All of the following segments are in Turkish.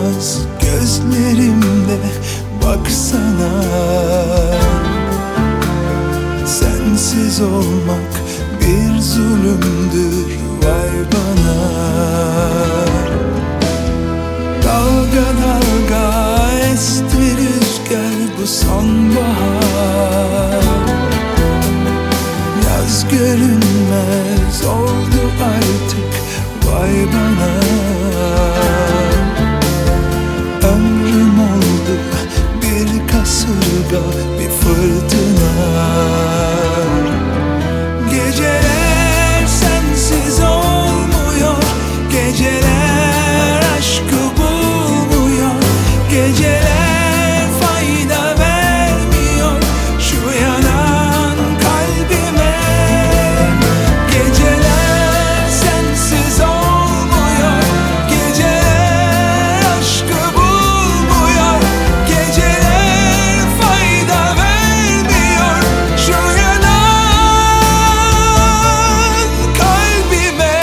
olmaz gözlerimde, baksana. Sensiz olmak bir zulümdür, vay bana. Dalga dalga esti rüzgar bu sonbahar. Yaz görünmez oldu artık, vay bana. Ömrüm oldu bir kasırga, bir fırtına. Geceler sensiz olmuyor, geceler aşkı bulmuyor, geceler fayda vermiyor şu yanan kalbime. Geceler sensiz olmuyor, geceler aşkı bulmuyor, geceler fayda vermiyor şu yanan kalbime.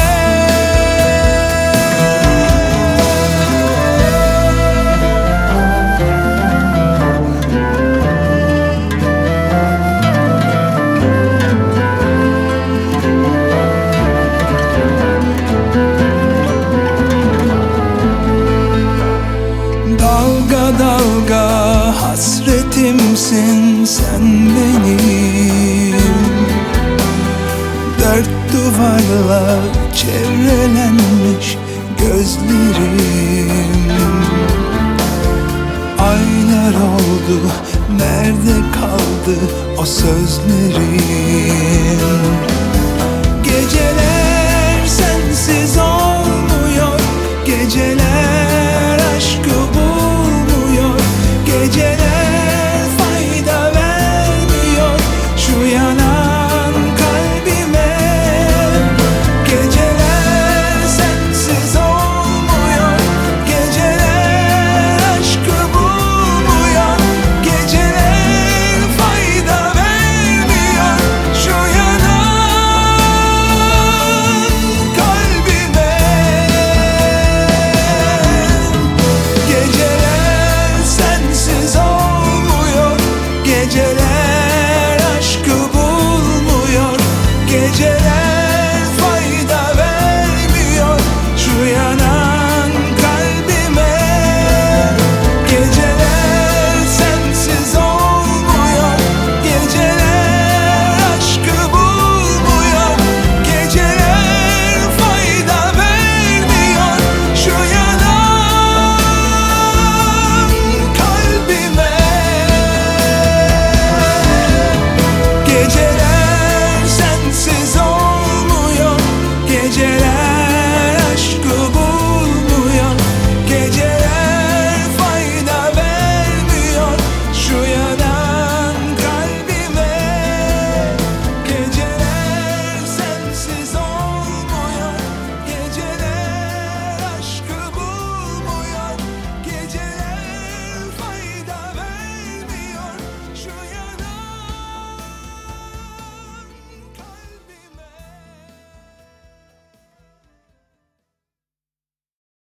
Dalga dalga hasretimsin sen benim. Dört duvarla çevrelenmiş gözlerim. Aylar oldu, nerede kaldı o sözlerim?